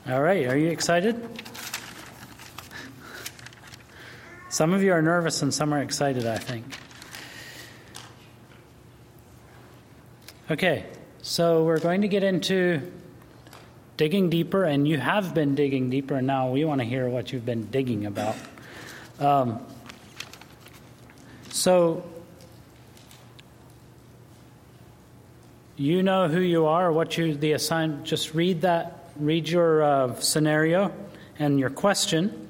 All right, are you excited? Some of you are nervous and some are excited, I think. Okay, so we're going to get into digging deeper, and you have been digging deeper, and now we want to hear what you've been digging about. So, you know who you are, the assignment. Just read your scenario and your question,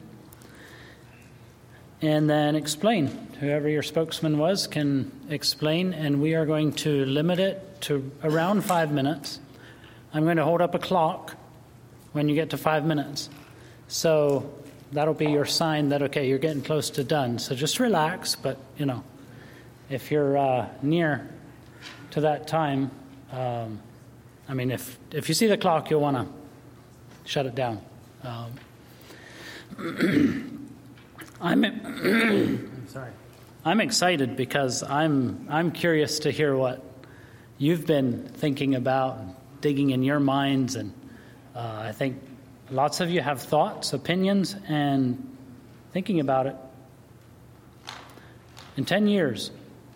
and then explain. Whoever your spokesman was can explain, and we are going to limit it to around 5 minutes. I'm going to hold up a clock when you get to 5 minutes. So that'll be your sign that, okay, you're getting close to done. So just relax, but, if you're near to that time, if you see the clock, you'll want to shut it down. I'm sorry. I'm excited because I'm curious to hear what you've been thinking about, digging in your minds, and I think lots of you have thoughts, opinions, and thinking about it. In 10 years,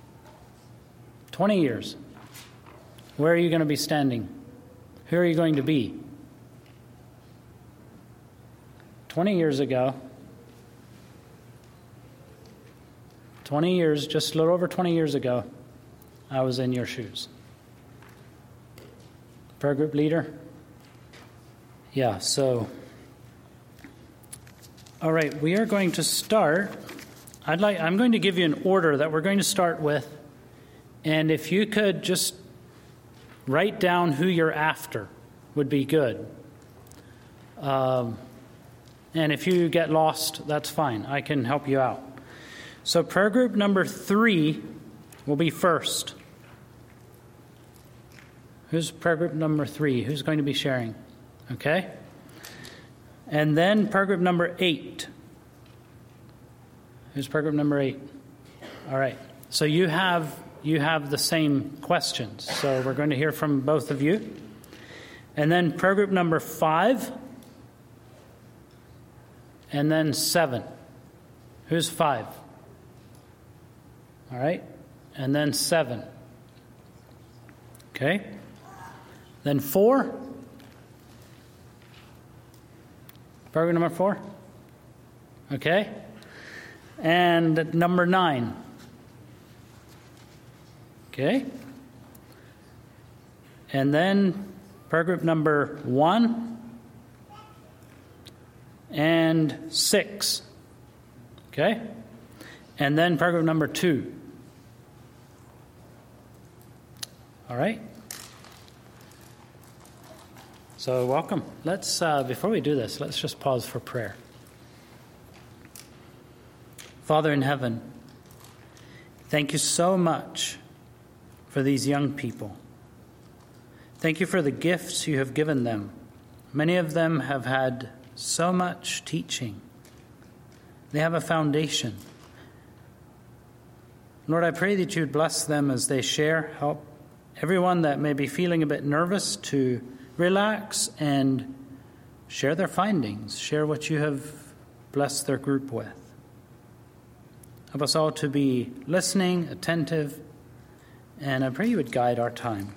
20 years, where are you going to be standing? Who are you going to be? 20 years ago, just a little over 20 years ago, I was in your shoes. Prayer group leader? Yeah, so, all right, we are going to start. I'm going to give you an order that we're going to start with, and if you could just write down who you're after would be good. And if you get lost, that's fine. I can help you out. So prayer group number 3 will be first. Who's prayer group number 3? Who's going to be sharing? Okay. And then prayer group number 8. Who's prayer group number 8? All right. So you have the same questions. So we're going to hear from both of you. And then prayer group number 5. And then 7. Who's 5? All right. And then 7. Okay. Then 4. Prayer number 4. Okay. And number 9. Okay. And then prayer group number 1 and 6. Okay. And then prayer group number 2. All right. So welcome. Let's, before we do this, let's just pause for prayer. Father in heaven, thank you so much for these young people. Thank you for the gifts you have given them. Many of them have had so much teaching. They have a foundation. Lord, I pray that you would bless them as they share. Help everyone that may be feeling a bit nervous to relax and share their findings, share what you have blessed their group with. Help us all to be listening, attentive, and I pray you would guide our time.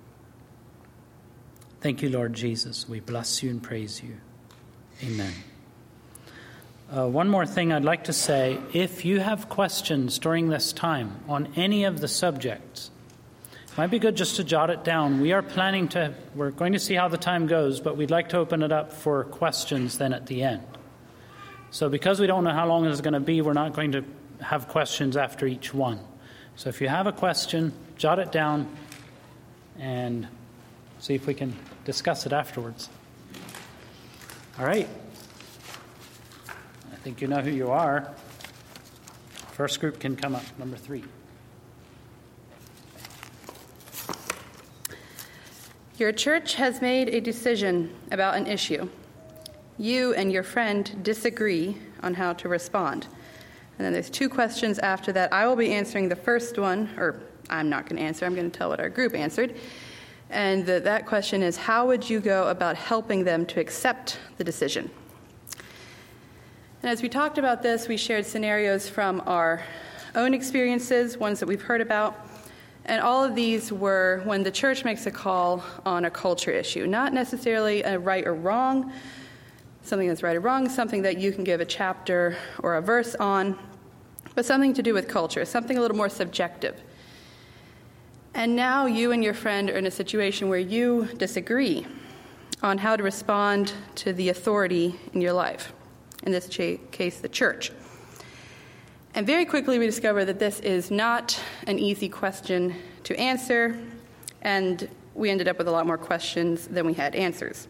Thank you, Lord Jesus. We bless you and praise you. Amen. One more thing I'd like to say. If you have questions during this time on any of the subjects, it might be good just to jot it down. We're going to see how the time goes, but we'd like to open it up for questions then at the end. So because we don't know how long it's going to be, we're not going to have questions after each one. So if you have a question, jot it down and see if we can discuss it afterwards. All right. I think you know who you are. First group can come up, number 3. Your church has made a decision about an issue. You and your friend disagree on how to respond. And then there's 2 questions after that. I will be answering the first one, or I'm not going to answer. I'm going to tell what our group answered. And that question is, how would you go about helping them to accept the decision? And as we talked about this, we shared scenarios from our own experiences, ones that we've heard about. And all of these were when the church makes a call on a culture issue, not necessarily a right or wrong, something that's right or wrong, something that you can give a chapter or a verse on, but something to do with culture, something a little more subjective. And now you and your friend are in a situation where you disagree on how to respond to the authority in your life, in this case, the church. And very quickly we discover that this is not an easy question to answer, and we ended up with a lot more questions than we had answers.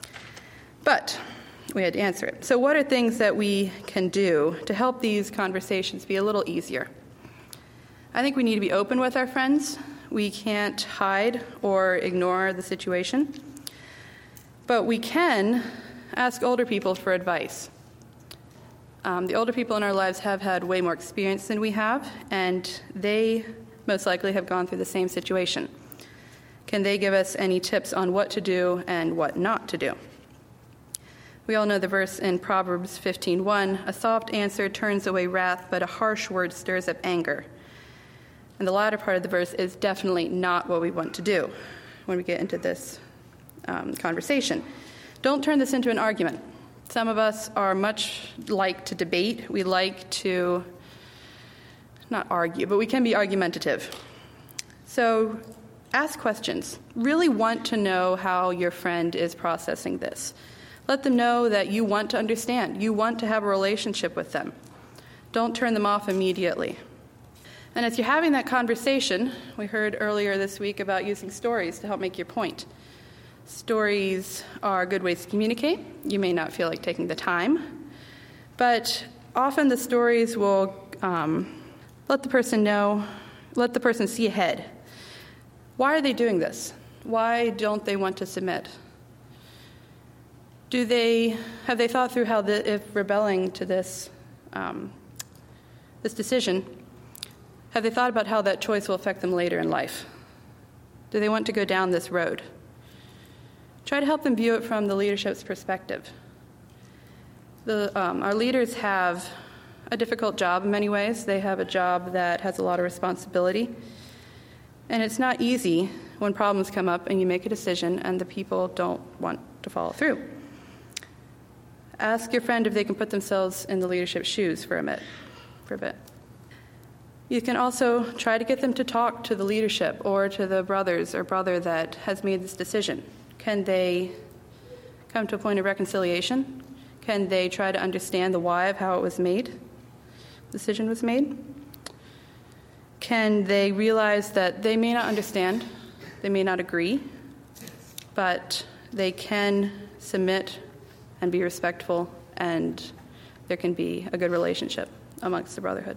But we had to answer it. So what are things that we can do to help these conversations be a little easier? I think we need to be open with our friends. We can't hide or ignore the situation. But we can ask older people for advice. The older people in our lives have had way more experience than we have, and they most likely have gone through the same situation. Can they give us any tips on what to do and what not to do? We all know the verse in Proverbs 15:1, "A soft answer turns away wrath, but a harsh word stirs up anger." And the latter part of the verse is definitely not what we want to do when we get into this conversation. Don't turn this into an argument. Some of us are much like to debate. We like to not argue, but we can be argumentative. So ask questions. Really want to know how your friend is processing this. Let them know that you want to understand. You want to have a relationship with them. Don't turn them off immediately. And as you're having that conversation, we heard earlier this week about using stories to help make your point. Stories are good ways to communicate. You may not feel like taking the time, but often the stories will let the person know, let the person see ahead. Why are they doing this? Why don't they want to submit? Have they thought through how if rebelling to this decision, have they thought about how that choice will affect them later in life? Do they want to go down this road? Try to help them view it from the leadership's perspective. Our leaders have a difficult job in many ways. They have a job that has a lot of responsibility. And it's not easy when problems come up and you make a decision and the people don't want to follow through. Ask your friend if they can put themselves in the leadership's shoes for a bit. You can also try to get them to talk to the leadership or to the brothers or brother that has made this decision. Can they come to a point of reconciliation? Can they try to understand the why of how it was made, the decision was made? Can they realize that they may not understand, they may not agree, but they can submit and be respectful, and there can be a good relationship amongst the brotherhood.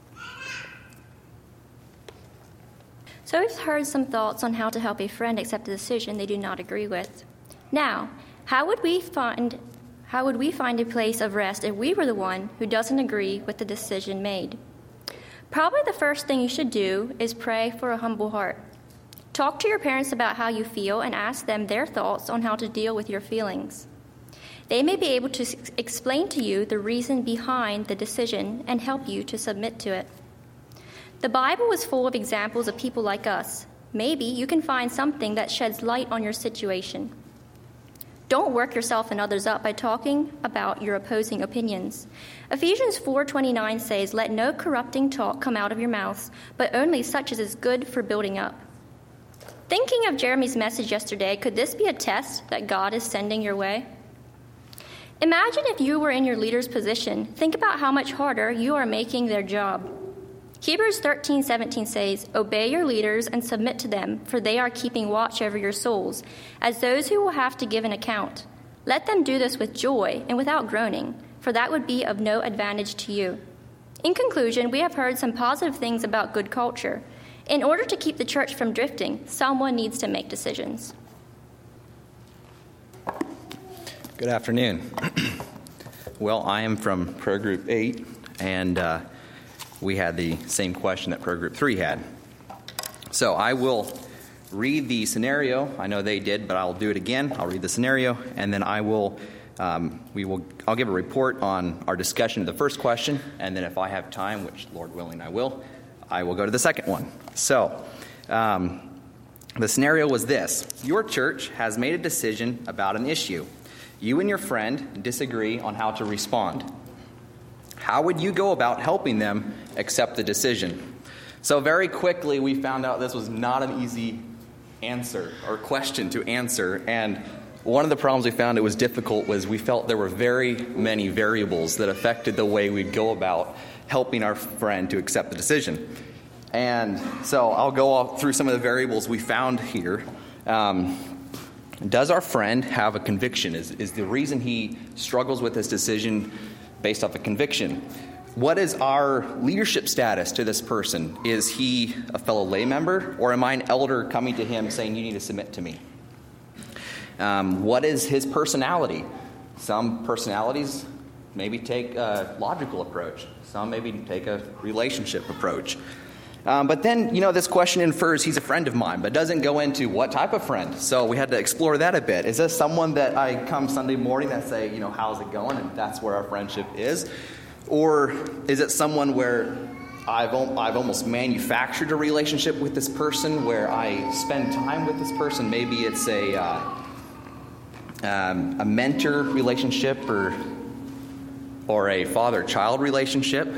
So we've heard some thoughts on how to help a friend accept a decision they do not agree with. Now, how would we find a place of rest if we were the one who doesn't agree with the decision made? Probably the first thing you should do is pray for a humble heart. Talk to your parents about how you feel and ask them their thoughts on how to deal with your feelings. They may be able to explain to you the reason behind the decision and help you to submit to it. The Bible is full of examples of people like us. Maybe you can find something that sheds light on your situation. Don't work yourself and others up by talking about your opposing opinions. Ephesians 4:29 says, "Let no corrupting talk come out of your mouths, but only such as is good for building up." Thinking of Jeremy's message yesterday, could this be a test that God is sending your way? Imagine if you were in your leader's position. Think about how much harder you are making their job. Hebrews 13:17 says, "Obey your leaders and submit to them, for they are keeping watch over your souls, as those who will have to give an account. Let them do this with joy and without groaning, for that would be of no advantage to you." In conclusion, we have heard some positive things about good culture. In order to keep the church from drifting, someone needs to make decisions. Good afternoon. Well, I am from Pro Group 8, and we had the same question that Pro Group 3 had. So I will read the scenario. I know they did, but I'll do it again. I'll read the scenario, and then I'll give a report on our discussion of the first question, and then if I have time, which Lord willing I will go to the second one. So, the scenario was this. Your church has made a decision about an issue. You and your friend disagree on how to respond. How would you go about helping them accept the decision? So very quickly, we found out this was not an easy answer or question to answer. And one of the problems we found it was difficult was we felt there were very many variables that affected the way we'd go about helping our friend to accept the decision. And so I'll go through some of the variables we found here. Does our friend have a conviction? Is the reason he struggles with this decision based off a conviction? What is our leadership status to this person? Is he a fellow lay member, or am I an elder coming to him saying, you need to submit to me? What is his personality? Some personalities maybe take a logical approach. Some maybe take a relationship approach. But then, this question infers he's a friend of mine, but doesn't go into what type of friend. So we had to explore that a bit. Is this someone that I come Sunday morning and say, how's it going? And that's where our friendship is. Or is it someone where I've almost manufactured a relationship with this person where I spend time with this person? Maybe it's a mentor relationship or a father-child relationship.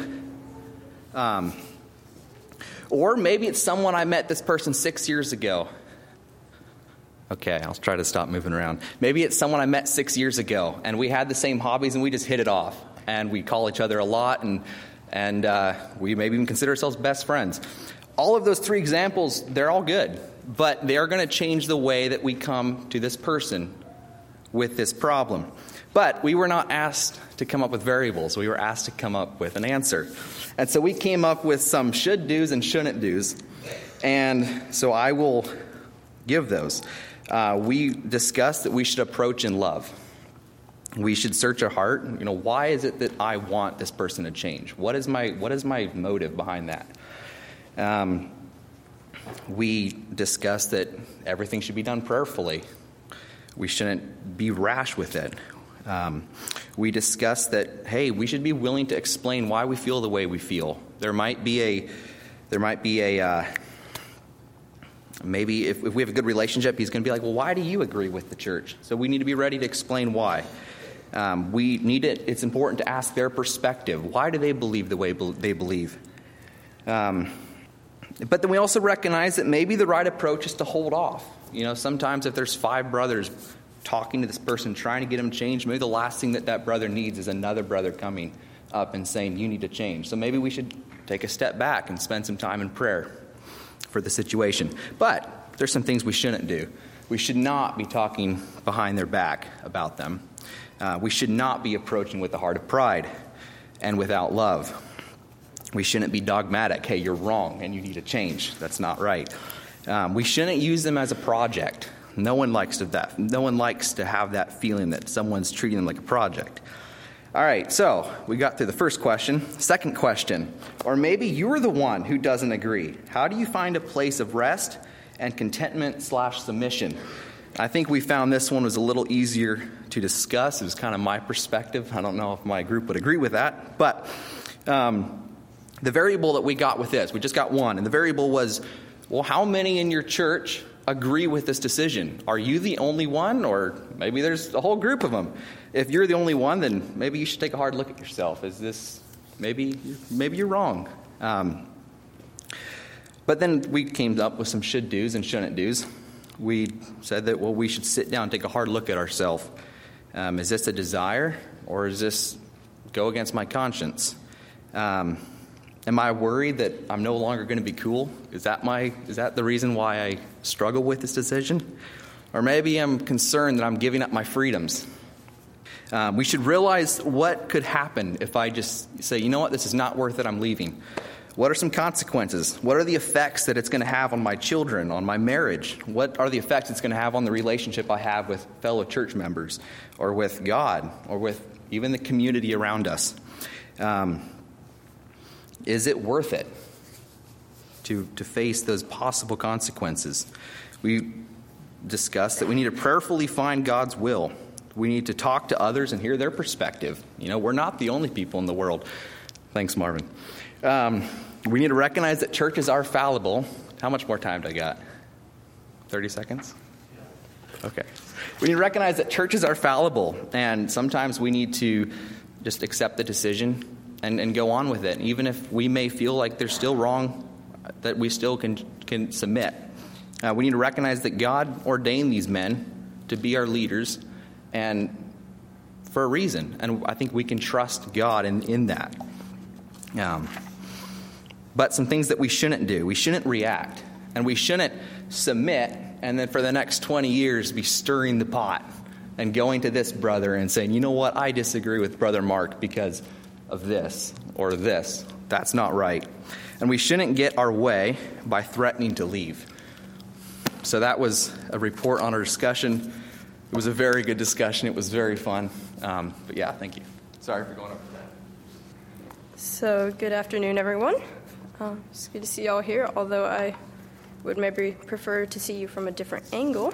Or maybe it's someone I met this person 6 years ago. Okay, I'll try to stop moving around. Maybe it's someone I met 6 years ago, and we had the same hobbies, and we just hit it off. And we call each other a lot, and we maybe even consider ourselves best friends. All of those three examples, they're all good. But they are going to change the way that we come to this person with this problem. But we were not asked to come up with variables. We were asked to come up with an answer. And so we came up with some should-dos and shouldn't-dos. And so I will give those. We discussed that we should approach in love. We should search our heart. Why is it that I want this person to change? What is my motive behind that? We discussed that everything should be done prayerfully. We shouldn't be rash with it. We discussed that, hey, we should be willing to explain why we feel the way we feel. Maybe if we have a good relationship, he's going to be like, well, why do you agree with the church? So we need to be ready to explain why. It's important to ask their perspective. Why do they believe the way they believe? But then we also recognize that maybe the right approach is to hold off. Sometimes if there's 5 brothers talking to this person, trying to get him changed, maybe the last thing that brother needs is another brother coming up and saying, you need to change. So maybe we should take a step back and spend some time in prayer for the situation. But there's some things we shouldn't do. We should not be talking behind their back about them. We should not be approaching with a heart of pride and without love. We shouldn't be dogmatic. Hey, you're wrong and you need to change. That's not right. We shouldn't use them as a project. No one likes that. No one likes to have that feeling that someone's treating them like a project. All right, so we got through the first question. Second question, or maybe you're the one who doesn't agree. How do you find a place of rest and contentment/submission? I think we found this one was a little easier to discuss. It was kind of my perspective. I don't know if my group would agree with that. But the variable that we got with this, we just got one. And the variable was, well, how many in your church agree with this decision? Are you the only one? Or maybe there's a whole group of them. If you're the only one, then maybe you should take a hard look at yourself. Is this, maybe you're wrong. But then we came up with some should do's and shouldn't do's. We said that, well, we should sit down and take a hard look at ourselves. Is this a desire, or is this go against my conscience? Am I worried that I'm no longer going to be cool? Is that the reason why I struggle with this decision? Or maybe I'm concerned that I'm giving up my freedoms. We should realize what could happen if I just say, you know what, this is not worth it, I'm leaving. What are some consequences? What are the effects that it's going to have on my children, on my marriage? What are the effects it's going to have on the relationship I have with fellow church members, or with God, or with even the community around us? Is it worth it to face those possible consequences? We discussed that we need to prayerfully find God's will. We need to talk to others and hear their perspective. We're not the only people in the world. Thanks, Marvin. We need to recognize that churches are fallible. How much more time do I got? 30 seconds? Okay. We need to recognize that churches are fallible, and sometimes we need to just accept the decision and go on with it. Even if we may feel like they're still wrong, that we still can submit. We need to recognize that God ordained these men to be our leaders, and for a reason. And I think we can trust God in that. But some things that we shouldn't do. We shouldn't react. And we shouldn't submit and then for the next 20 years be stirring the pot and going to this brother and saying, you know what, I disagree with Brother Mark because of this or this. That's not right. And we shouldn't get our way by threatening to leave. So that was a report on our discussion. It was a very good discussion. It was very fun. But yeah, thank you. Sorry for going over that. So good afternoon, everyone. It's good to see you all here, although I would maybe prefer to see you from a different angle.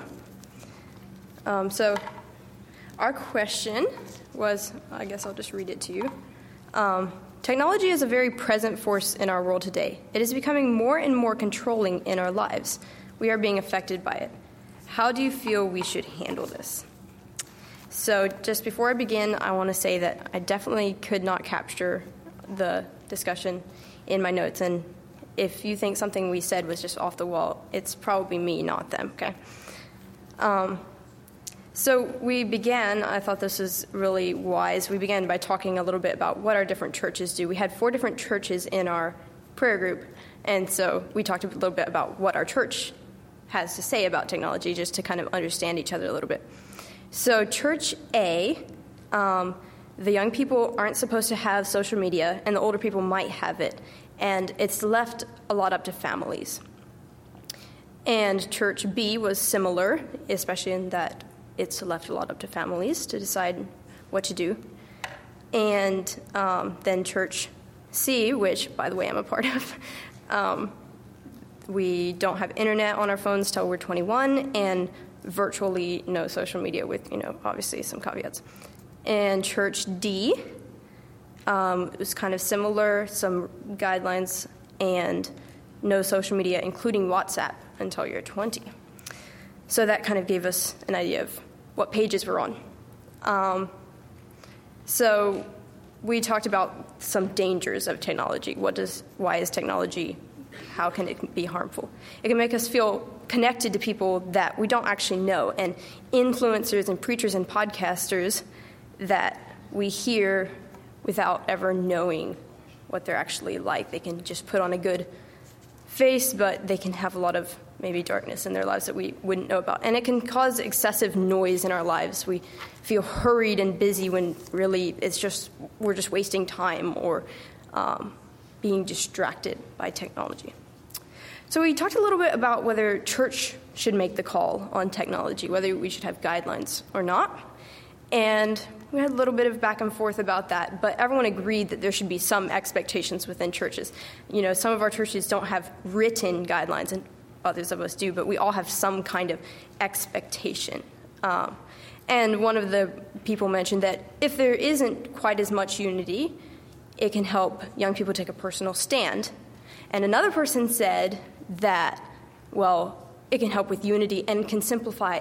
So our question was, I guess I'll just read it to you. Technology is a very present force in our world today. It is becoming more and more controlling in our lives. We are being affected by it. How do you feel we should handle this? So just before I begin, I want to say that I definitely could not capture the discussion in my notes, and if you think something we said was just off the wall, it's probably me, not them, okay? So we began, I thought this was really wise, we began by talking a little bit about what our different churches do. We had 4 different churches in our prayer group, and so we talked a little bit about what our church has to say about technology, just to kind of understand each other a little bit. So Church A, the young people aren't supposed to have social media, and the older people might have it, and it's left a lot up to families. And Church B was similar, especially in that it's left a lot up to families to decide what to do. And then Church C, which, by the way, I'm a part of, we don't have internet on our phones till we're 21, and virtually no social media with, obviously some caveats. And Church D was kind of similar, some guidelines, and no social media, including WhatsApp, until you're 20. So that kind of gave us an idea of what pages we're on. So we talked about some dangers of technology. Why is technology, how can it be harmful? It can make us feel connected to people that we don't actually know, and influencers and preachers and podcasters that we hear without ever knowing what they're actually like. They can just put on a good face, but they can have a lot of maybe darkness in their lives that we wouldn't know about. And it can cause excessive noise in our lives. We feel hurried and busy when really we're just wasting time or being distracted by technology. So we talked a little bit about whether church should make the call on technology, whether we should have guidelines or not. And we had a little bit of back and forth about that, but everyone agreed that there should be some expectations within churches. Some of our churches don't have written guidelines, and others of us do, but we all have some kind of expectation. And one of the people mentioned that if there isn't quite as much unity, it can help young people take a personal stand. And another person said that, it can help with unity and can simplify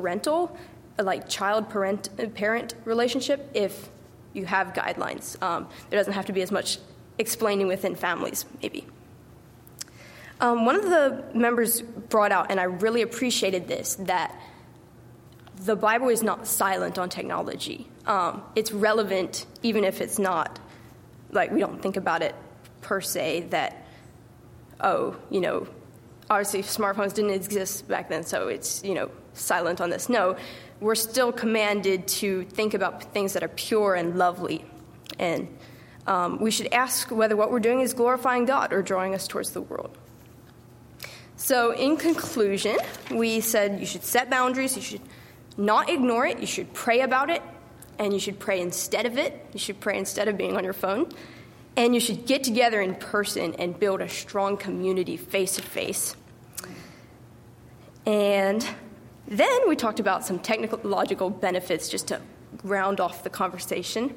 child-parent relationship if you have guidelines. There doesn't have to be as much explaining within families, maybe. One of the members brought out, and I really appreciated this, that the Bible is not silent on technology. It's relevant, even if it's not, we don't think about it per se, that, obviously smartphones didn't exist back then, so it's, silent on this. No, we're still commanded to think about things that are pure and lovely. And we should ask whether what we're doing is glorifying God or drawing us towards the world. So in conclusion, we said you should set boundaries, you should not ignore it, you should pray about it, and you should pray instead of it. You should pray instead of being on your phone. And you should get together in person and build a strong community face-to-face. And then we talked about some technological benefits just to round off the conversation.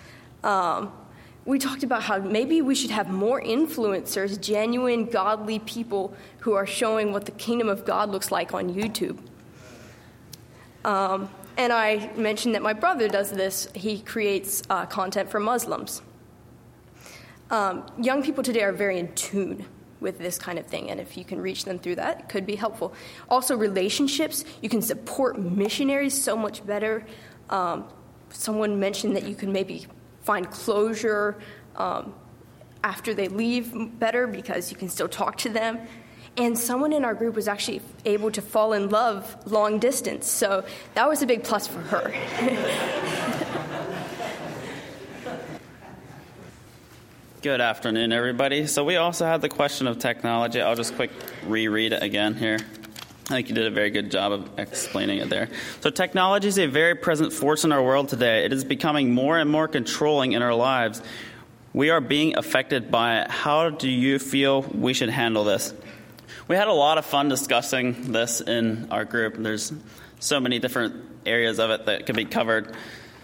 We talked about how maybe we should have more influencers, genuine, godly people who are showing what the kingdom of God looks like on YouTube. And I mentioned that my brother does this. He creates content for Muslims. Young people today are very in tune with this kind of thing, and if you can reach them through that, it could be helpful. Also, relationships. You can support missionaries so much better. Someone mentioned that you can maybe find closure after they leave better because you can still talk to them. And someone in our group was actually able to fall in love long distance, so that was a big plus for her. Good afternoon, everybody. So we also had the question of technology. I'll just quick reread it again here. I think you did a very good job of explaining it there. So technology is a very present force in our world today. It is becoming more and more controlling in our lives. We are being affected by it. How do you feel we should handle this? We had a lot of fun discussing this in our group. There's so many different areas of it that could be covered.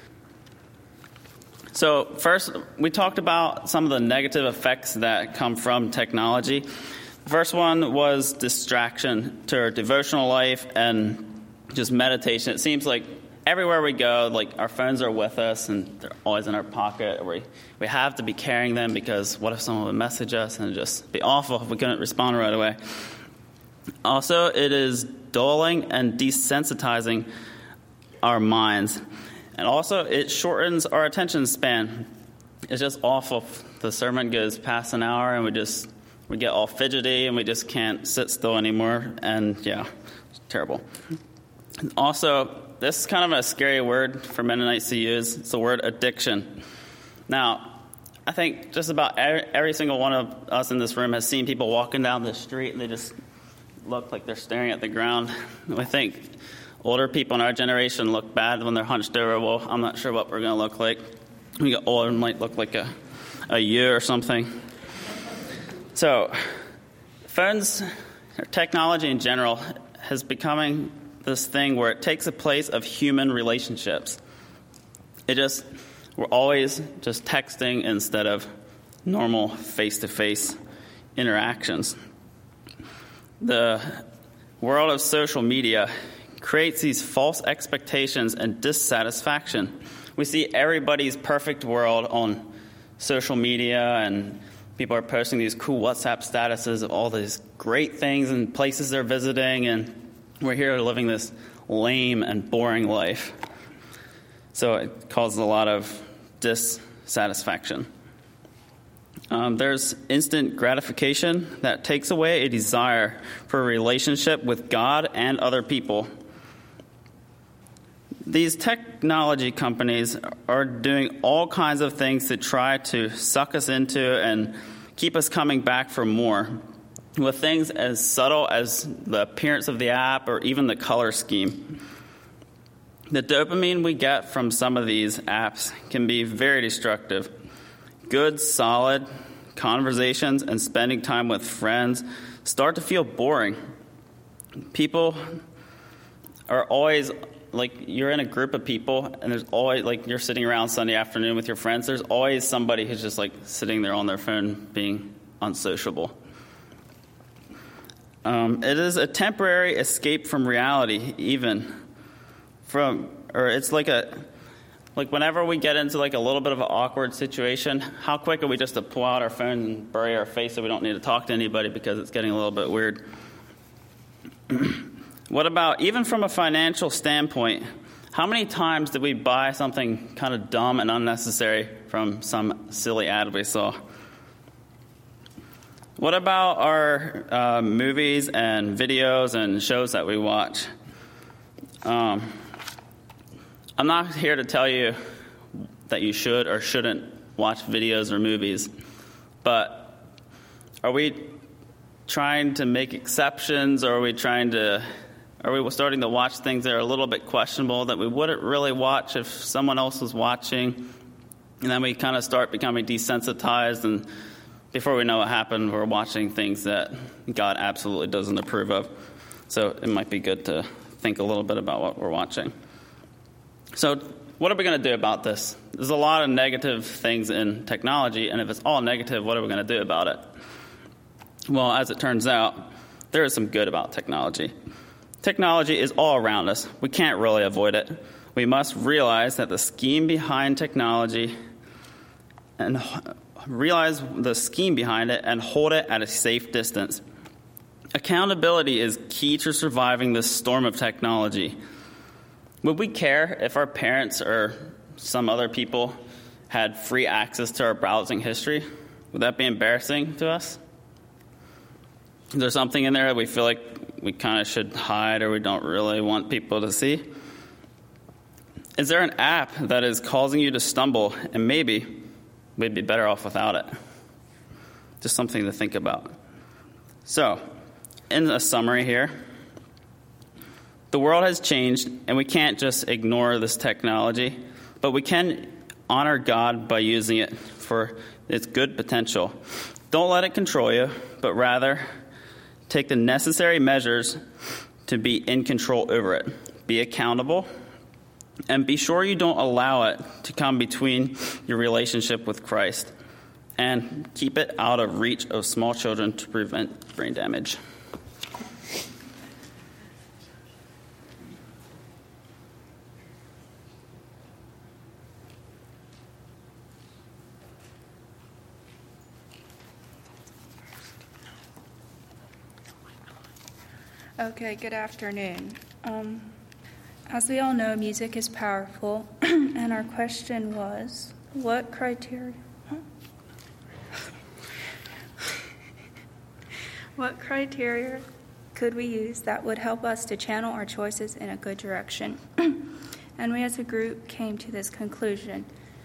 So first, we talked about some of the negative effects that come from technology. The first one was distraction to our devotional life and just meditation. It seems like everywhere we go, like our phones are with us and they're always in our pocket. We have to be carrying them because what if someone would message us, and it'd just be awful if we couldn't respond right away. Also, it is dulling and desensitizing our minds. And also, it shortens our attention span. It's just awful. The sermon goes past an hour and we get all fidgety and we just can't sit still anymore. And yeah, it's terrible. Also, this is kind of a scary word for Mennonites to use. It's the word addiction. Now, I think just about every single one of us in this room has seen people walking down the street and they just look like they're staring at the ground. I think older people in our generation look bad when they're hunched over. Well, I'm not sure what we're going to look like. When we get older, it might look like a year or something. So, phones, or technology in general, has becoming this thing where it takes the place of human relationships. We're always just texting instead of normal face-to-face interactions. The world of social media creates these false expectations and dissatisfaction. We see everybody's perfect world on social media, and people are posting these cool WhatsApp statuses of all these great things and places they're visiting, and we're here living this lame and boring life. So it causes a lot of dissatisfaction. There's instant gratification that takes away a desire for a relationship with God and other people. These technology companies are doing all kinds of things to try to suck us into and keep us coming back for more, with things as subtle as the appearance of the app or even the color scheme. The dopamine we get from some of these apps can be very destructive. Good, solid conversations and spending time with friends start to feel boring. People are always, like, you're in a group of people, and there's always, like, you're sitting around Sunday afternoon with your friends, there's always somebody who's just, like, sitting there on their phone being unsociable. It is a temporary escape from reality, it's like whenever we get into like a little bit of an awkward situation, how quick are we just to pull out our phone and bury our face so we don't need to talk to anybody because it's getting a little bit weird? What about, even from a financial standpoint, how many times did we buy something kind of dumb and unnecessary from some silly ad we saw? What about our movies and videos and shows that we watch? I'm not here to tell you that you should or shouldn't watch videos or movies, but are we trying to make exceptions, or are we starting to watch things that are a little bit questionable that we wouldn't really watch if someone else was watching? And then we kind of start becoming desensitized, and before we know what happened, we're watching things that God absolutely doesn't approve of. So it might be good to think a little bit about what we're watching. So what are we going to do about this? There's a lot of negative things in technology, and if it's all negative, what are we going to do about it? Well, as it turns out, there is some good about technology. Technology is all around us. We can't really avoid it. We must realize that the scheme behind technology and hold it at a safe distance. Accountability is key to surviving this storm of technology. Would we care if our parents or some other people had free access to our browsing history? Would that be embarrassing to us? Is there something in there that we feel like we kind of should hide or we don't really want people to see? Is there an app that is causing you to stumble and maybe we'd be better off without it? Just something to think about. So, in a summary here, the world has changed and we can't just ignore this technology, but we can honor God by using it for its good potential. Don't let it control you, but rather take the necessary measures to be in control over it. Be accountable, and be sure you don't allow it to come between your relationship with Christ. And keep it out of reach of small children to prevent brain damage. Okay, good afternoon. As we all know, music is powerful, and our question was, what criteria could we use that would help us to channel our choices in a good direction? And we as a group came to this conclusion.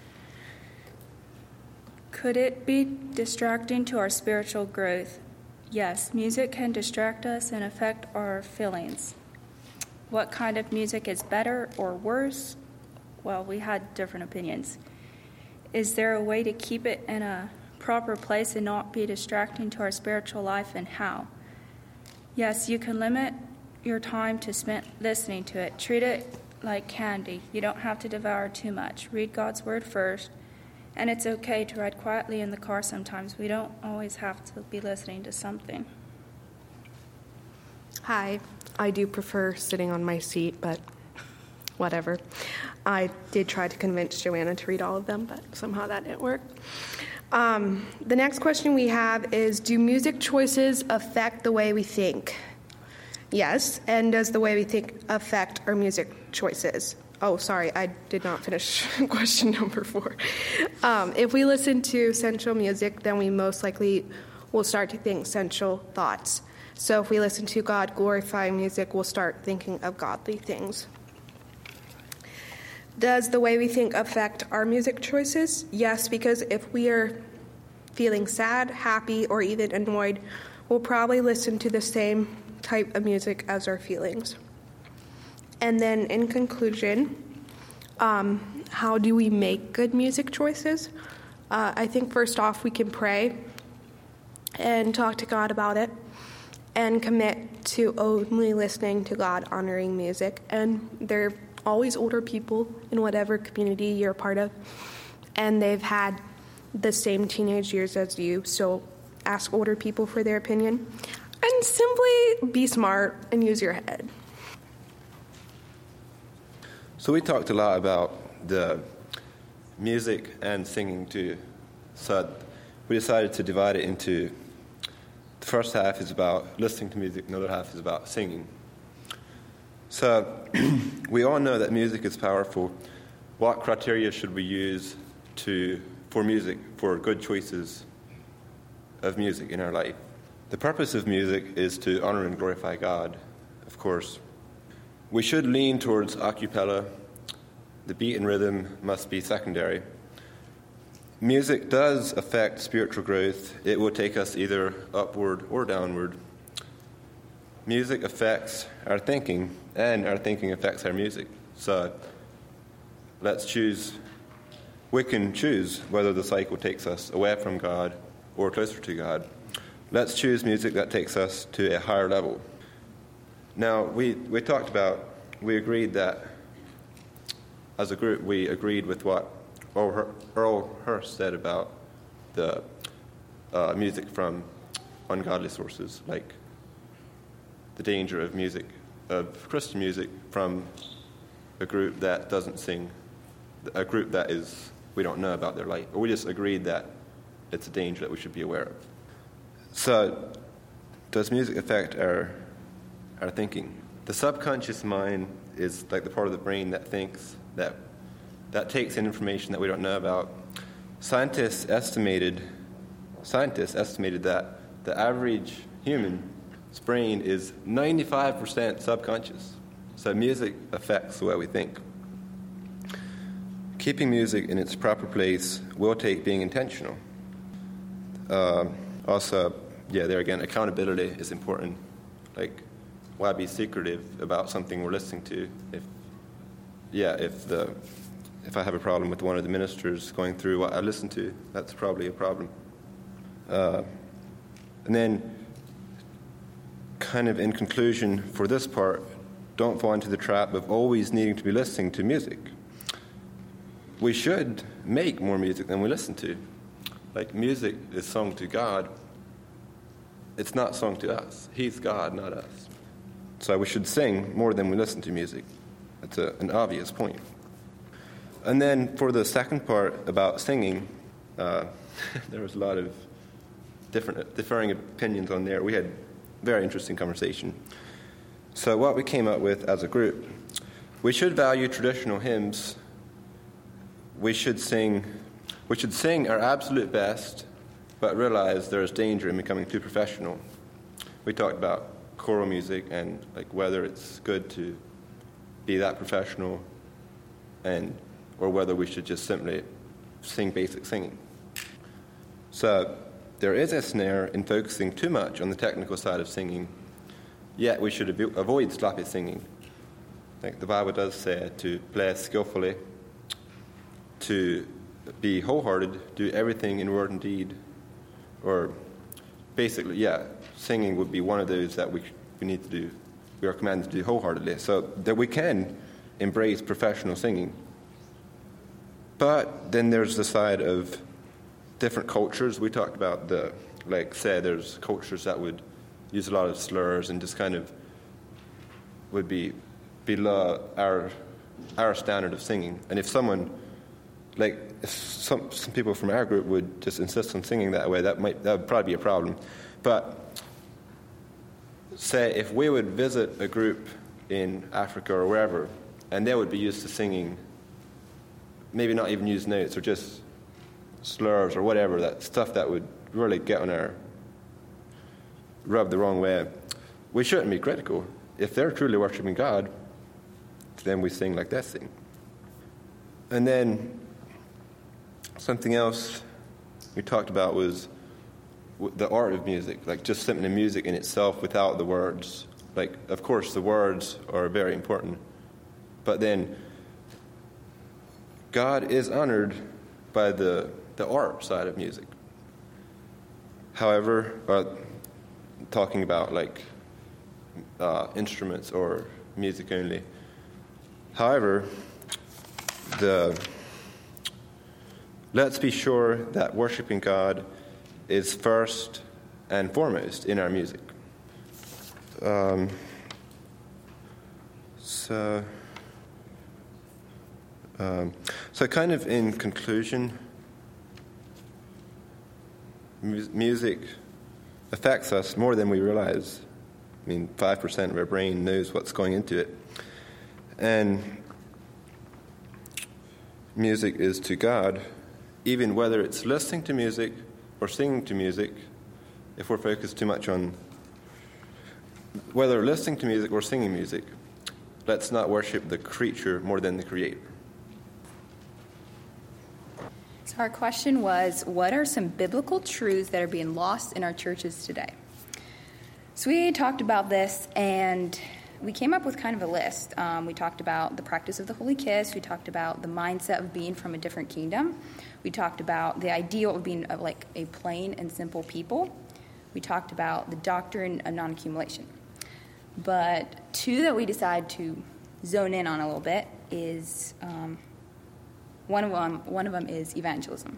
Could it be distracting to our spiritual growth? Yes, music can distract us and affect our feelings. What kind of music is better or worse? Well, we had different opinions. Is there a way to keep it in a proper place and not be distracting to our spiritual life, and how? Yes, you can limit your time to spend listening to it. Treat it like candy. You don't have to devour too much. Read God's word first. And it's okay to ride quietly in the car sometimes. We don't always have to be listening to something. Hi, I do prefer sitting on my seat, but whatever. I did try to convince Joanna to read all of them, but somehow that didn't work. The next question we have is, do music choices affect the way we think? Yes, and does the way we think affect our music choices? Oh, sorry, I did not finish question number 4. If we listen to sensual music, then we most likely will start to think sensual thoughts. So if we listen to God-glorifying music, we'll start thinking of godly things. Does the way we think affect our music choices? Yes, because if we are feeling sad, happy, or even annoyed, we'll probably listen to the same type of music as our feelings. And then in conclusion, how do we make good music choices? I think first off, we can pray and talk to God about it and commit to only listening to God-honoring music. And there are always older people in whatever community you're a part of, and they've had the same teenage years as you, so ask older people for their opinion. And simply be smart and use your head. So we talked a lot about the music and singing too. So we decided to divide it into, the first half is about listening to music, and the other half is about singing. So we all know that music is powerful. What criteria should we use for music, for good choices of music in our life? The purpose of music is to honor and glorify God, of course. We should lean towards a cappella. The beat and rhythm must be secondary. Music does affect spiritual growth. It will take us either upward or downward. Music affects our thinking, and our thinking affects our music. So we can choose whether the cycle takes us away from God or closer to God. Let's choose music that takes us to a higher level. Now, we talked about, we agreed that, as a group, we agreed with what Earl Hurst said about the music from ungodly sources, like the danger of music, of Christian music, from a group that doesn't sing, a group that is, we don't know about their life. Or we just agreed that it's a danger that we should be aware of. So, does music affect our thinking? The subconscious mind is like the part of the brain that thinks, that takes in information that we don't know about. Scientists estimated that the average human's brain is 95% subconscious. So music affects the way we think. Keeping music in its proper place will take being intentional. Also, there again, accountability is important. Like, why be secretive about something we're listening to? If I have a problem with one of the ministers going through what I listen to, that's probably a problem. And then, kind of in conclusion for this part, don't fall into the trap of always needing to be listening to music. We should make more music than we listen to. Like, music is sung to God. It's not sung to us. He's God, not us. So we should sing more than we listen to music. That's an obvious point. And then for the second part about singing, there was a lot of differing opinions on there. We had very interesting conversation. So what we came up with as a group, we should value traditional hymns. We should sing our absolute best, but realize there is danger in becoming too professional. We talked about choral music and like whether it's good to be that professional, or whether we should just simply sing basic singing. So there is a snare in focusing too much on the technical side of singing, yet we should avoid sloppy singing. Like the Bible does say to play skillfully, to be wholehearted, do everything in word and deed. Or basically, singing would be one of those that we need to do. We are commanded to do wholeheartedly, so that we can embrace professional singing. But then there's the side of different cultures. We talked about there's cultures that would use a lot of slurs and just kind of would be below our standard of singing. And if someone, if some people from our group would just insist on singing that way, that would probably be a problem. But say if we would visit a group in Africa or wherever, and they would be used to singing, maybe not even use notes or just slurs or whatever, that stuff that would really get on rub the wrong way, we shouldn't be critical. If they're truly worshiping God, then we sing like they sing. And then something else we talked about was the art of music, like just simply music in itself without the words. Like, of course, the words are very important, but then God is honored by the art side of music. However, talking about instruments or music only. However, let's be sure that worshiping God is first and foremost in our music. So kind of in conclusion, music affects us more than we realize. 5% of our brain knows what's going into it. And music is to God, even whether it's listening to music or singing to music, if we're focused too much on whether listening to music or singing music, let's not worship the creature more than the Creator. So our question was, what are some biblical truths that are being lost in our churches today? So we talked about this, and we came up with kind of a list. We talked about the practice of the Holy Kiss. We talked about the mindset of being from a different kingdom. We talked about the ideal of being like a plain and simple people. We talked about the doctrine of non-accumulation. But two that we decide to zone in on a little bit is one of them is evangelism.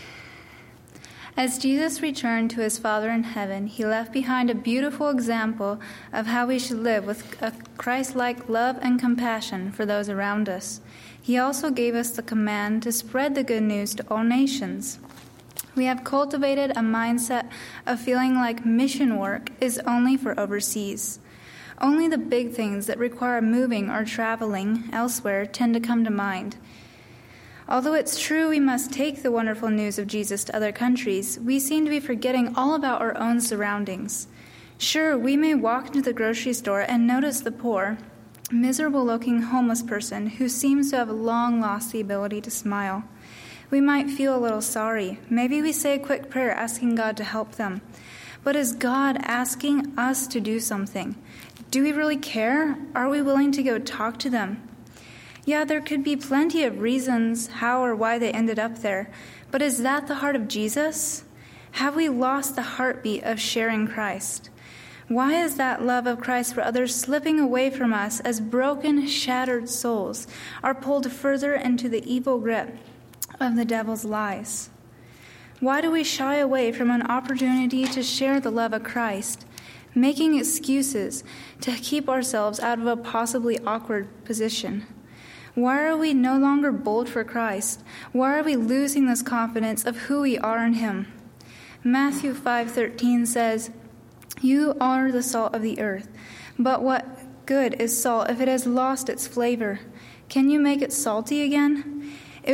As Jesus returned to his Father in heaven, he left behind a beautiful example of how we should live with a Christ-like love and compassion for those around us. He also gave us the command to spread the good news to all nations. We have cultivated a mindset of feeling like mission work is only for overseas. Only the big things that require moving or traveling elsewhere tend to come to mind. Although it's true we must take the wonderful news of Jesus to other countries, we seem to be forgetting all about our own surroundings. Sure, we may walk into the grocery store and notice the poor, miserable-looking homeless person who seems to have long lost the ability to smile. We might feel a little sorry. Maybe we say a quick prayer asking God to help them. But is God asking us to do something? Do we really care? Are we willing to go talk to them? Yeah, there could be plenty of reasons how or why they ended up there, but is that the heart of Jesus? Have we lost the heartbeat of sharing Christ? Why is that love of Christ for others slipping away from us as broken, shattered souls are pulled further into the evil grip of the devil's lies? Why do we shy away from an opportunity to share the love of Christ, making excuses to keep ourselves out of a possibly awkward position? Why are we no longer bold for Christ? Why are we losing this confidence of who we are in him? Matthew 5:13 says, "You are the salt of the earth, but what good is salt if it has lost its flavor? Can you make it salty again?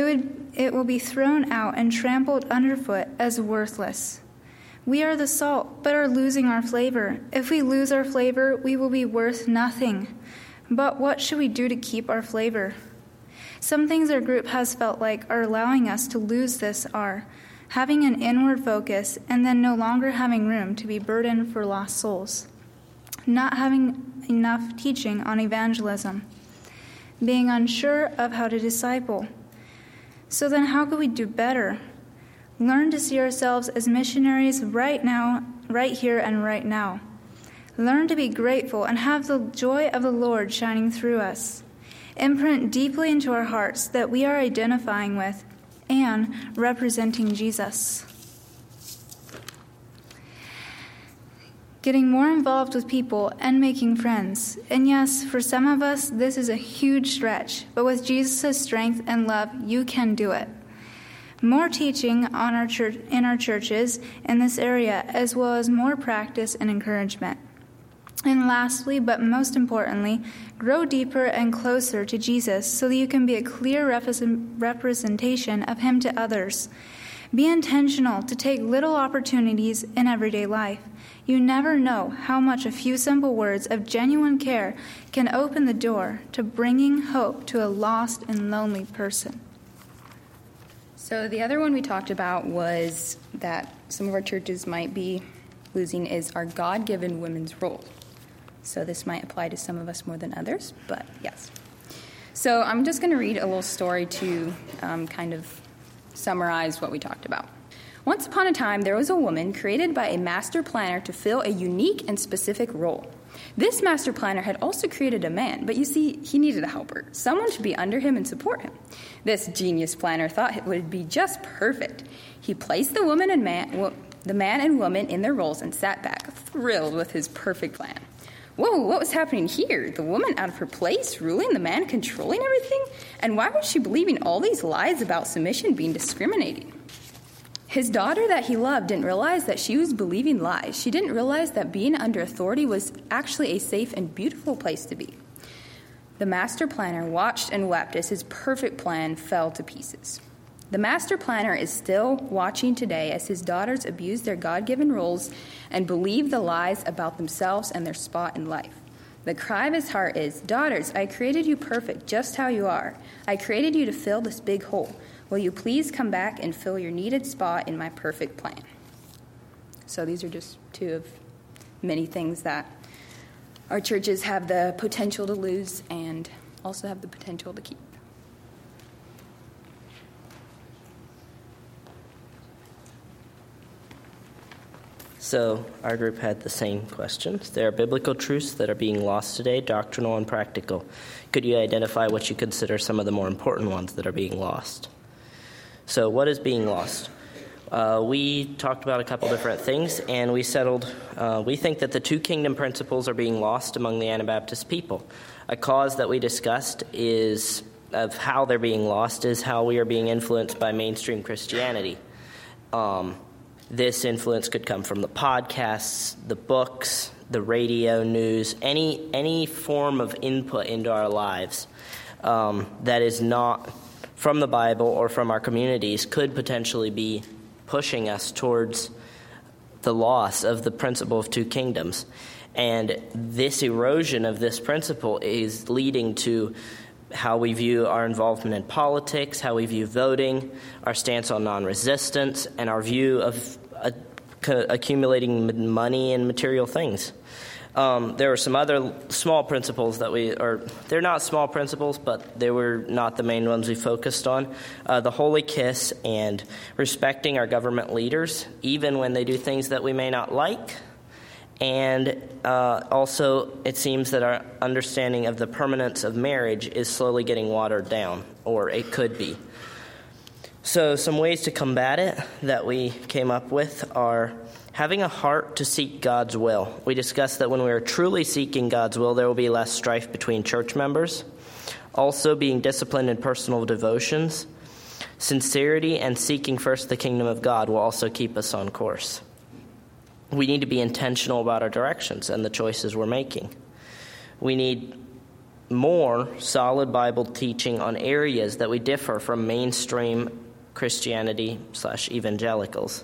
It will be thrown out and trampled underfoot as worthless." We are the salt, but are losing our flavor. If we lose our flavor, we will be worth nothing. But what should we do to keep our flavor? Some things our group has felt like are allowing us to lose this are having an inward focus and then no longer having room to be burdened for lost souls, not having enough teaching on evangelism, being unsure of how to disciple. So then how could we do better? Learn to see ourselves as missionaries right now, right here and right now. Learn to be grateful and have the joy of the Lord shining through us. Imprint deeply into our hearts that we are identifying with and representing Jesus. Getting more involved with people and making friends. And yes, for some of us, this is a huge stretch, but with Jesus' strength and love, you can do it. More teaching on our church, in our churches in this area, as well as more practice and encouragement. And lastly, but most importantly, grow deeper and closer to Jesus so that you can be a clear representation of him to others. Be intentional to take little opportunities in everyday life. You never know how much a few simple words of genuine care can open the door to bringing hope to a lost and lonely person. So the other one we talked about was that some of our churches might be losing is our God-given women's role. So this might apply to some of us more than others, but yes. So I'm just going to read a little story to kind of summarize what we talked about. Once upon a time, there was a woman created by a master planner to fill a unique and specific role. This master planner had also created a man, but you see, he needed a helper, someone to be under him and support him. This genius planner thought it would be just perfect. He placed the man and woman in their roles and sat back, thrilled with his perfect plan. Whoa, what was happening here? The woman out of her place, ruling, the man controlling everything? And why was she believing all these lies about submission being discriminating? His daughter that he loved didn't realize that she was believing lies. She didn't realize that being under authority was actually a safe and beautiful place to be. The master planner watched and wept as his perfect plan fell to pieces. The master planner is still watching today as his daughters abuse their God-given roles and believe the lies about themselves and their spot in life. The cry of his heart is, "Daughters, I created you perfect just how you are. I created you to fill this big hole. Will you please come back and fill your needed spot in my perfect plan?" So these are just two of many things that our churches have the potential to lose and also have the potential to keep. So our group had the same questions. There are biblical truths that are being lost today, doctrinal and practical. Could you identify what you consider some of the more important ones that are being lost? So what is being lost? We talked about a couple different things, and we settled, we think that the two kingdom principles are being lost among the Anabaptist people. A cause that we discussed is of how they're being lost is how we are being influenced by mainstream Christianity. This influence could come from the podcasts, the books, the radio, news, any form of input into our lives that is not from the Bible or from our communities could potentially be pushing us towards the loss of the principle of two kingdoms. And this erosion of this principle is leading to how we view our involvement in politics, how we view voting, our stance on non-resistance, and our view of accumulating money and material things. There were some other small principles they're not small principles, but they were not the main ones we focused on. The holy kiss and respecting our government leaders, even when they do things that we may not like. And also, it seems that our understanding of the permanence of marriage is slowly getting watered down, or it could be. So some ways to combat it that we came up with are having a heart to seek God's will. We discussed that when we are truly seeking God's will, there will be less strife between church members. Also, being disciplined in personal devotions. Sincerity and seeking first the kingdom of God will also keep us on course. We need to be intentional about our directions and the choices we're making. We need more solid Bible teaching on areas that we differ from mainstream Christianity/evangelicals.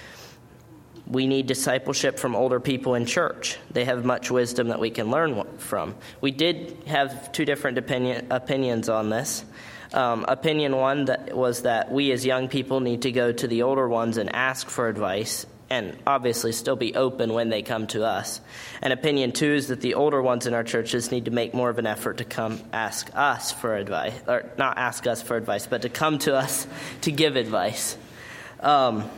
We need discipleship from older people in church. They have much wisdom that we can learn from. We did have two different opinions on this. Opinion one was that we as young people need to go to the older ones and ask for advice, and obviously still be open when they come to us. And opinion two is that the older ones in our churches need to make more of an effort to come ask us for advice, or not ask us for advice, but to come to us to give advice. And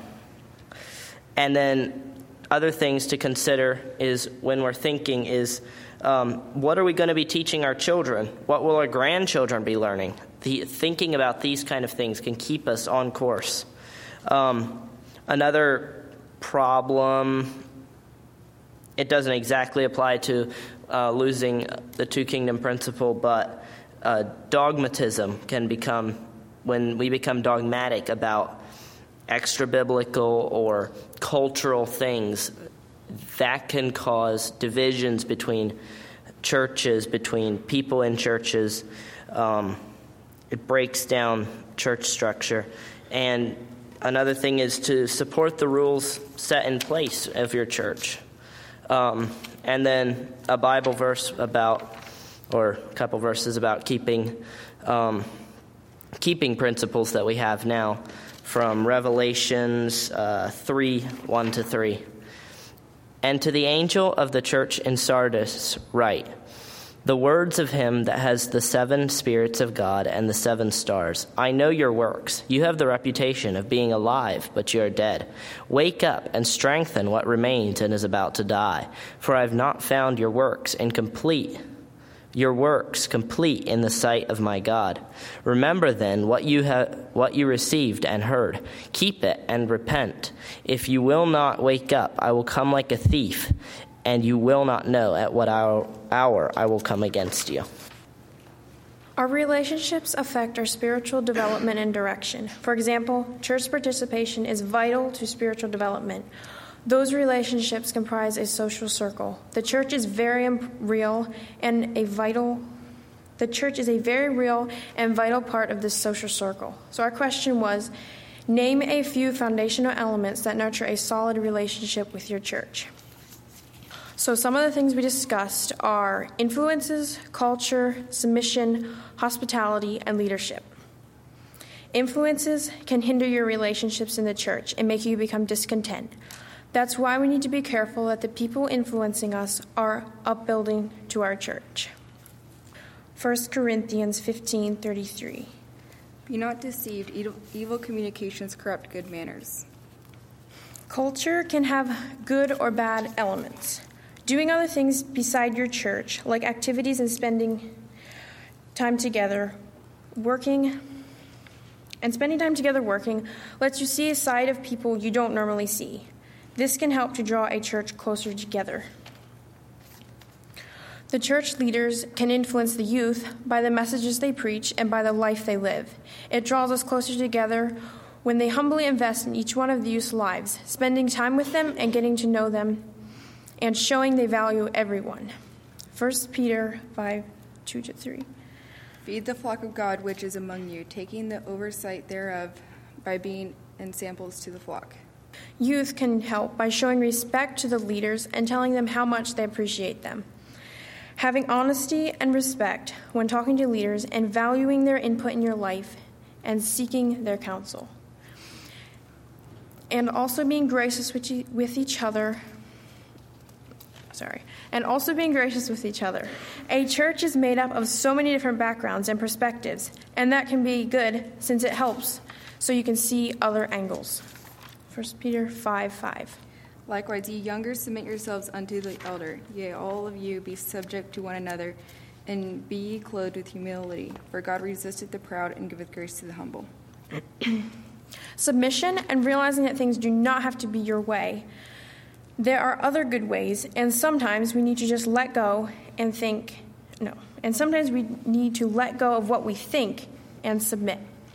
then other things to consider is when we're thinking is, what are we going to be teaching our children? What will our grandchildren be learning? Thinking about these kind of things can keep us on course. Another problem, it doesn't exactly apply to losing the two kingdom principle, but dogmatism can become, when we become dogmatic about extra biblical or cultural things, that can cause divisions between churches, between people in churches. It breaks down church structure. And another thing is to support the rules set in place of your church. And then a Bible verse about, or a couple verses about keeping principles that we have now from Revelations 3:1-3. And to the angel of the church in Sardis write, the words of him that has the 7 spirits of God and the 7 stars. I know your works. You have the reputation of being alive, but you are dead. Wake up and strengthen what remains and is about to die. For I have not found your works complete in the sight of my God. Remember then what you received and heard. Keep it and repent. If you will not wake up, I will come like a thief, and you will not know at what hour I will come against you. Our relationships affect our spiritual development and direction. For example, church participation is vital to spiritual development. Those relationships comprise a social circle. The church is very real and vital part of this social circle. So our question was, name a few foundational elements that nurture a solid relationship with your church. So some of the things we discussed are influences, culture, submission, hospitality, and leadership. Influences can hinder your relationships in the church and make you become discontent. That's why we need to be careful that the people influencing us are upbuilding to our church. 1 Corinthians 15:33. Be not deceived, evil communications corrupt good manners. Culture can have good or bad elements. Doing other things beside your church, like activities and spending time together working, lets you see a side of people you don't normally see. This can help to draw a church closer together. The church leaders can influence the youth by the messages they preach and by the life they live. It draws us closer together when they humbly invest in each one of the youth's lives, spending time with them and getting to know them, and showing they value everyone. 1 Peter 5:2-3. Feed the flock of God which is among you, taking the oversight thereof by being ensamples to the flock. Youth can help by showing respect to the leaders and telling them how much they appreciate them. Having honesty and respect when talking to leaders and valuing their input in your life and seeking their counsel. And also being gracious with each other. A church is made up of so many different backgrounds and perspectives, and that can be good since it helps so you can see other angles. 1 Peter 5:5. Likewise, ye younger, submit yourselves unto the elder. Yea, all of you be subject to one another, and be ye clothed with humility. For God resisteth the proud and giveth grace to the humble. Submission and realizing that things do not have to be your way. There are other good ways, and sometimes we need to just let go and think, no. And sometimes we need to let go of what we think and submit.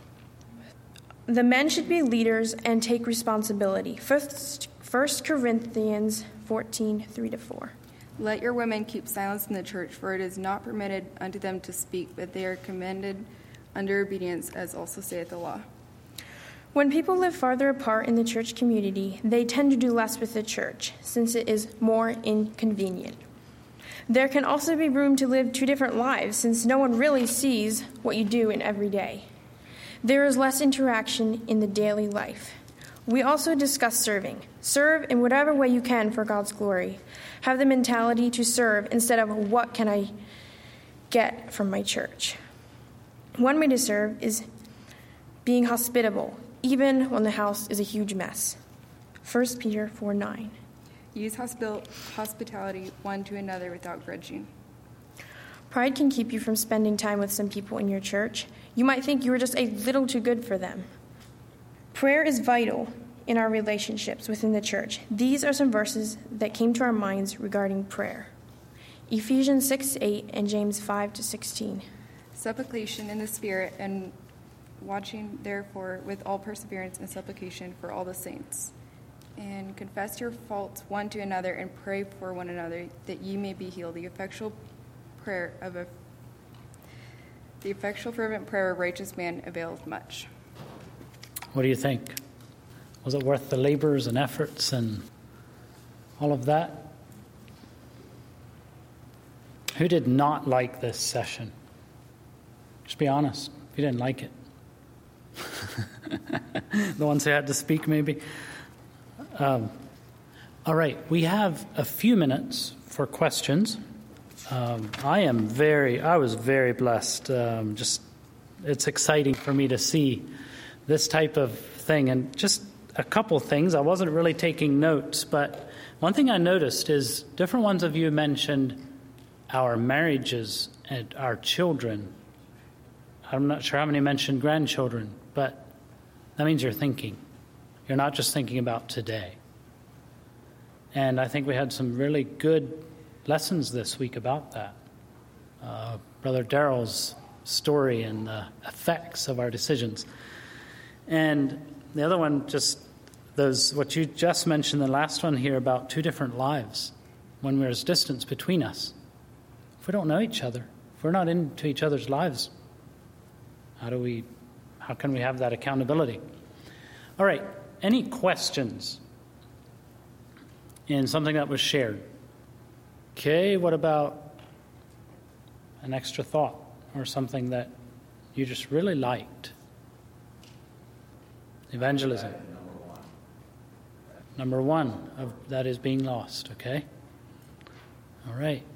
The men should be leaders and take responsibility. 1 Corinthians 14:3-4. Let your women keep silence in the church, for it is not permitted unto them to speak, but they are commended under obedience, as also saith the law. When people live farther apart in the church community, they tend to do less with the church, since it is more inconvenient. There can also be room to live two different lives, since no one really sees what you do in every day. There is less interaction in the daily life. We also discuss serving. Serve in whatever way you can for God's glory. Have the mentality to serve instead of what can I get from my church. One way to serve is being hospitable, even when the house is a huge mess. 1 Peter 4:9. Use hospitality one to another without grudging. Pride can keep you from spending time with some people in your church. You might think you are just a little too good for them. Prayer is vital in our relationships within the church. These are some verses that came to our minds regarding prayer. Ephesians 6:8 and James 5-16. Supplication in the Spirit, and watching therefore with all perseverance and supplication for all the saints. And confess your faults one to another and pray for one another that ye may be healed. The effectual fervent prayer of a righteous man availeth much. What do you think? Was it worth the labors and efforts and all of that? Who did not like this session? Just be honest. If you didn't like it. The ones who had to speak, maybe. All right. We have a few minutes for questions. I was very blessed. It's exciting for me to see this type of thing. And just a couple things. I wasn't really taking notes, but one thing I noticed is different ones of you mentioned our marriages and our children. I'm not sure how many mentioned grandchildren, but that means you're thinking. You're not just thinking about today. And I think we had some really good lessons this week about that. Brother Darrell's story and the effects of our decisions. And the other one, just what you just mentioned, the last one here about two different lives, when there's distance between us. If we don't know each other, if we're not into each other's lives, how can we have that accountability? All right, any questions in something that was shared? Okay, what about an extra thought or something that you just really liked? Evangelism. Number one of that is being lost, okay? All right.